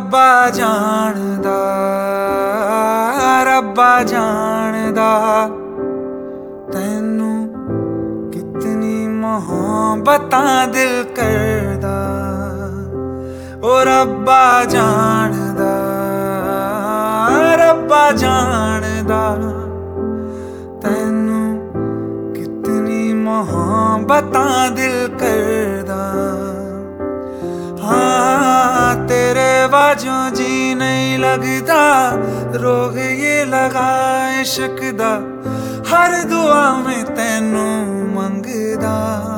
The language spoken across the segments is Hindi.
रब्बा जानदा, रब्बा जानदा तैनू कितनी मोहब्बतां दिल करदा। ओ रब्बा जानदा, रब्बा जानदा तैनू कितनी मोहब्बतां दिल करदा। हाँ तेरे बाजों जी नहीं लगता, रोग ये लगा इश्क दा, हर दुआ में तैनू मंगदा।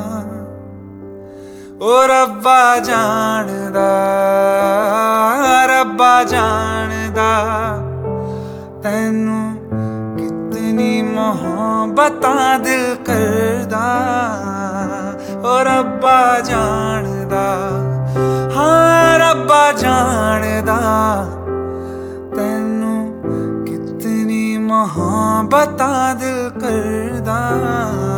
ओ रब्बा जानदा, रब्बा जानदा तैनू कितनी मोहब्बतां दिल करदा। ओ रब्बा जानदा, हाँ रब्बा जानदा तैनू कितनी मोहब्बतां दिल करदा।